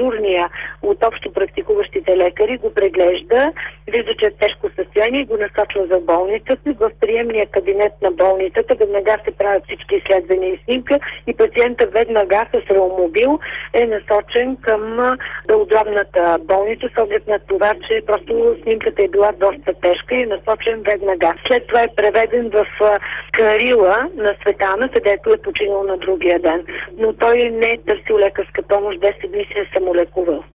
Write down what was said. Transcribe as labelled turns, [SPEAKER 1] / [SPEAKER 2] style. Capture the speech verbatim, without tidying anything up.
[SPEAKER 1] дежурния от общо практикуващите лекари го преглежда, вижда, че е тежко състояние и го насочва за болницата. В приемния кабинет на болницата веднага се правят всички изследвания и снимка и пациента веднага с реумобил е насочен към белодробната болница с оглед на това, че просто снимката е била доста тежка и е насочен веднага. След това е преведен в Карила на Светана, където е починал на другия ден. Но той не е търсил лекарска помощ, десет дни се е самолекувал.